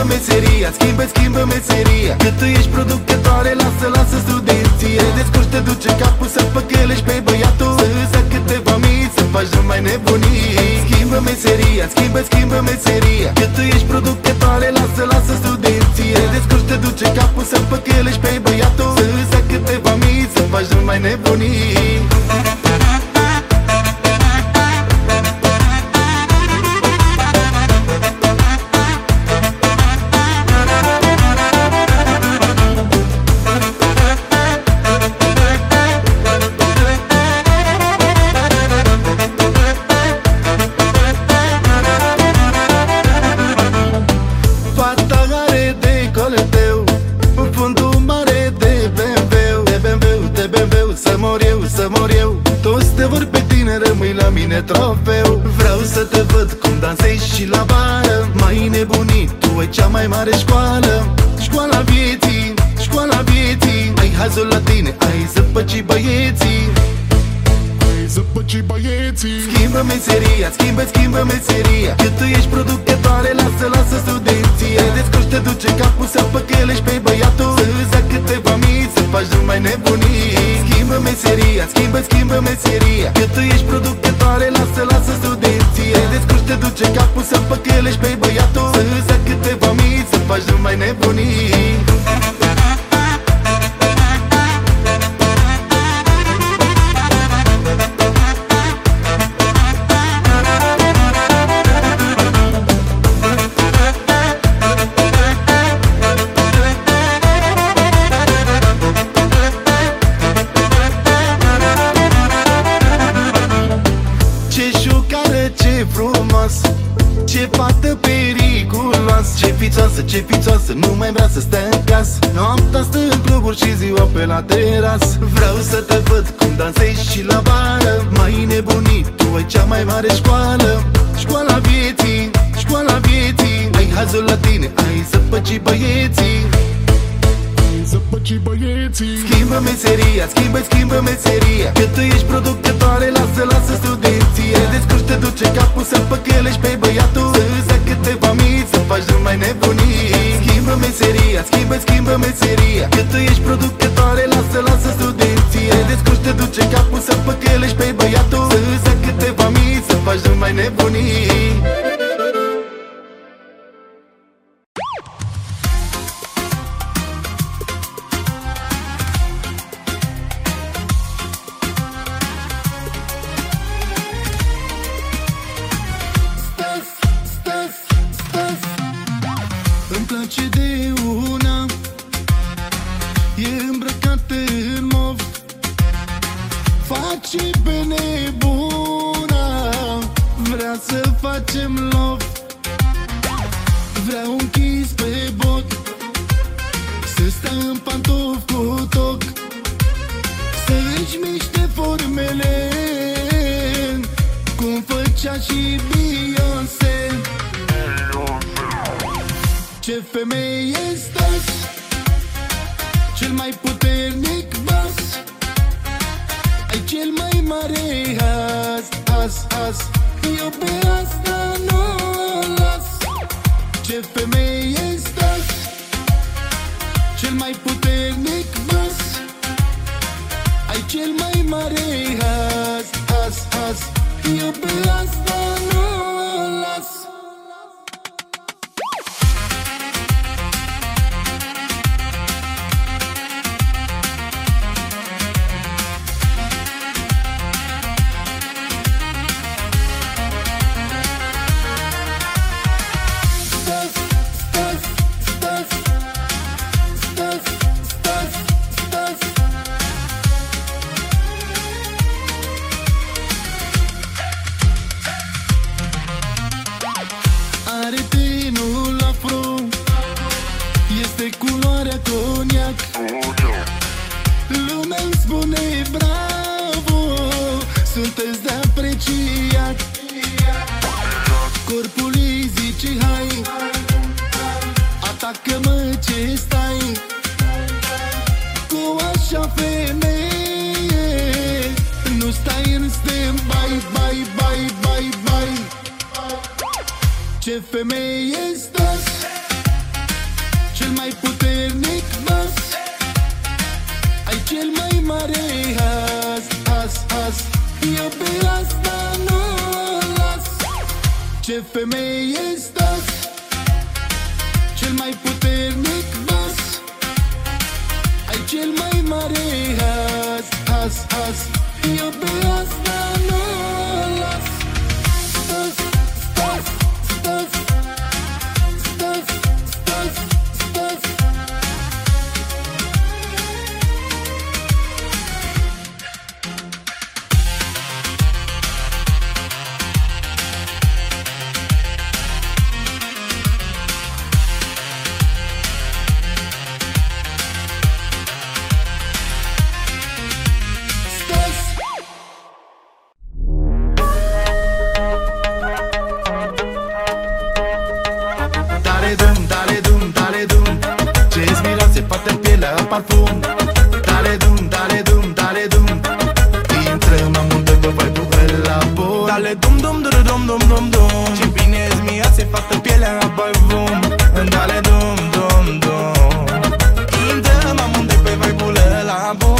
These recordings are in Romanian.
meseria, schimbă meseria. Că tu ești producătoare, lasă studenție. Descurci, te duce capul să păcălești pe băiatul, să îți ia câteva mii, să faci numai nebunii. Schimbă meseria, schimbă meseria. Că tu ești producătoare, lasă studenție. Descurci, te duce capul să păcălești pe băiatul, să îți ia câteva mii, să faci numai nebunii. Trofeu. Vreau să te văd cum dansezi și la bară. Mai nebunit, tu ai cea mai mare școală. Școala vieții. Ai hazul la tine, ai zăpăcii băieții. Schimbă meseria, schimbă meseria. Că tu ești producătoare, lasă studenție. Descurci, te duce capul să păcălești pe băiatul, să îți ia câteva mii, să faci numai nebunii. Schimbă meseria, schimbă meseria. Că tu ești producătoare, lasă studenție. Descurci, te duce capul să păcălești pe băiatul, să îți ia câteva mii, să faci numai nebunii. Ce fată periculoasă, ce fițoasă, nu mai vrea să stea în casă. Noaptea stă în cluburi și ziua pe la teras. Vreau să te văd cum dansezi și la bară. Mai nebunit, tu ai cea mai mare școală. Școala vieții. Ai hazul la tine, ai zăpăcii băieții. Schimbă meseria, schimbă meseria. Că tu ești producătoare, lasă studenție. Descurci, te duce capul să păcălești pe băiatul, să îți ia câteva mii, să faci numai nebunii. Schimbă meseria, schimbă meseria. Că tu ești producătoare, lasă studenție. Descurci, te duce capul să păcălești pe băiatul, să îți ia câteva mii, să faci numai nebunii. Îmi place de una, e îmbrăcată în mov, face pe nebuna, vrea să facem love. Vrea un kiss pe bot, să stea în pantofi cu toc, să-și miște formele, cum făcea și Beyoncé. Ce femeie stă-s, cel mai puternic bas, ai cel mai mare as. Eu pe asta nu o las. Ce femeie stă-s, cel mai puternic bas, ai cel mai mare as. Eu pe asta nu o las. Are tenul afro, este culoarea coniac. Lumea-mi spune bravo, sunteți de apreciat. Corpul îi zice hai, atacă-mă ce stai. Cu așa femeie nu stai în stand-by, bye. Ce femeie stă-s, cel mai puternic bas, ai cel mai mare has, has, has. Eu pe asta nu o las. Ce femeie stas, cel mai puternic bas, ai cel mai mare has, has, has. Eu pe asta nu o las. Stas, stas, stas, stas, stas, stas. Dale dum, dale dum, dale dum, ce-ți miroase poate pielea a parfum. Dale dum, dale dum, dale dum, intrăm amândoi pe vibe-ul ăla bun. Dale dum dum dum dum dum dum dum, ce bine-ți miroase fată pielea a parfum. Dale dum dum dum, intrăm amândoi pe vibe-ul ăla bun.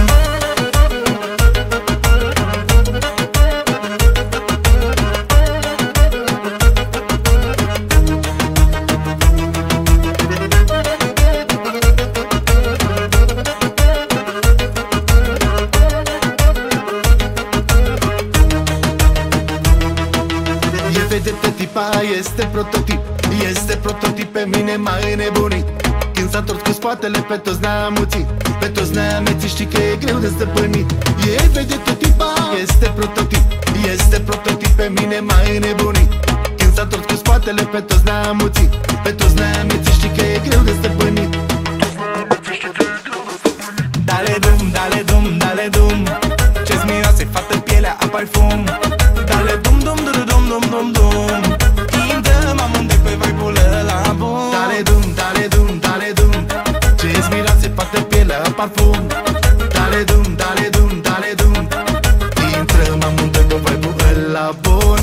Vedetă tipa, este prototip, este prototip, pe mine m-a înnebunit. Când s-a întors cu spatele, pe toți ne-a amuțit, pe toți ne-a amețit, știi că e greu de stăpânit. E vedetă tipa, este prototip, este prototip, pe mine m-a înnebunit. Când s-a întors cu spatele, pe toți ne-a amuțit, pe toți ne-a amețit, știi că e greu de stăpânit. Dale dum, dale dum, dale dum, ce-ți miroase fată pielea a parfum. Dale dum dum dum dum dum dum dum, intrăm amândoi pe vibe-ul ăla bun. Dale dum, dale dum, dale dum, ce-ți miroase poate pielea a parfum. Dale dum, dale dum, dale dum, intrăm amândoi pe vibe-ul ăla bun.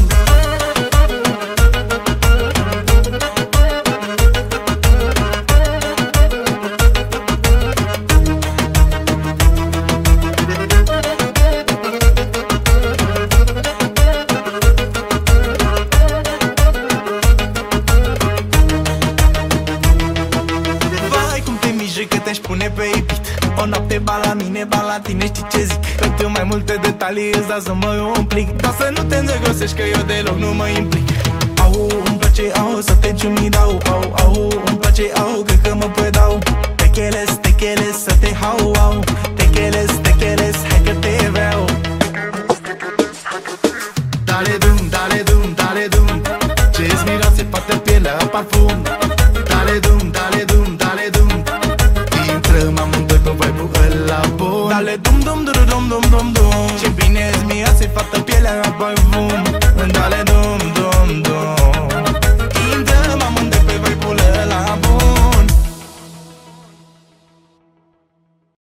Că te-aș pune pe iubit. O noapte ba la mine, ba la tine, știi ce zic? Pentru mai multe detalii îți dau să mă implic. Dar să nu te îndrăgostești că eu deloc nu mă implic. Au, îmi place, au, să te ciumi, dau, au.